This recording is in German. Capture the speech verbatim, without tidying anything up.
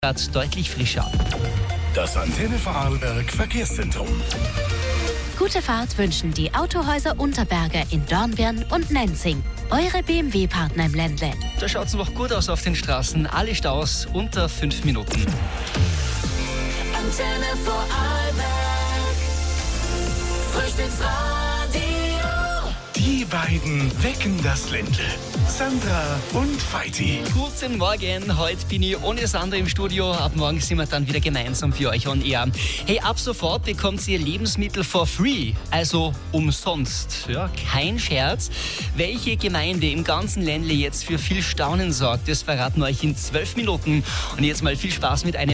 deutlich frischer. Das Antenne Vorarlberg Verkehrszentrum. Gute Fahrt wünschen die Autohäuser Unterberger in Dornbirn und Nenzing. Eure B M W-Partner im Ländle. Da schaut es noch gut aus auf den Straßen. Alle Staus unter fünf Minuten. Antenne Vorarlberg. Frühstücksradio. Die beiden wecken das Ländle. Sandra und Feiti. Guten Morgen, heute bin ich ohne Sandra im Studio. Ab morgen sind wir dann wieder gemeinsam für euch on air. Hey, ab sofort bekommt ihr Lebensmittel for free, also umsonst. Ja, kein Scherz. Welche Gemeinde im ganzen Ländle jetzt für viel Staunen sorgt, das verraten wir euch in zwölf Minuten. Und jetzt mal viel Spaß mit einem